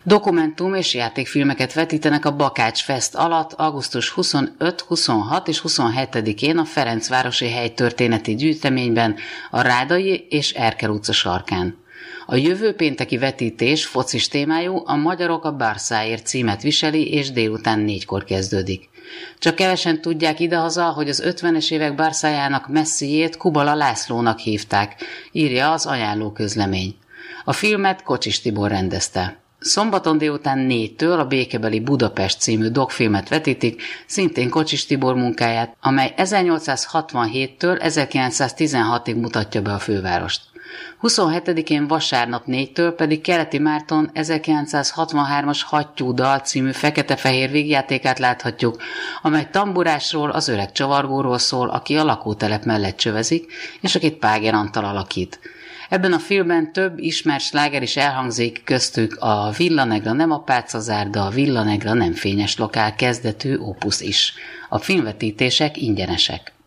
Dokumentum és játékfilmeket vetítenek a Bakács Fest alatt augusztus 25, 26 és 27-én a Ferencvárosi Helytörténeti Gyűjteményben, a Rádai és Erkel utca sarkán. A jövő pénteki vetítés focis témájú, a Magyarok a Barszáért címet viseli, és délután 4-kor kezdődik. Csak kevesen tudják idehaza, hogy az 50-es évek Barszájának Messiét Kubala Lászlónak hívták, írja az ajánlóközlemény. A filmet Kocsis Tibor rendezte. Szombaton délután 4-től a Békebeli Budapest című dokfilmet vetítik, szintén Kocsis Tibor munkáját, amely 1867-től 1916-ig mutatja be a fővárost. 27-én vasárnap 4-től pedig Keleti Márton 1963-as Hattyú dal című fekete-fehér vígjátékát láthatjuk, amely tamburásról, az öreg csavargóról szól, aki a lakótelep mellett csövezik, és akit Páger Antal alakít. Ebben a filmben több ismert sláger is elhangzik, köztük a Villa Negra nem a pálcazárda, a Villa Negra nem fényes lokál kezdetű opus is. A filmvetítések ingyenesek.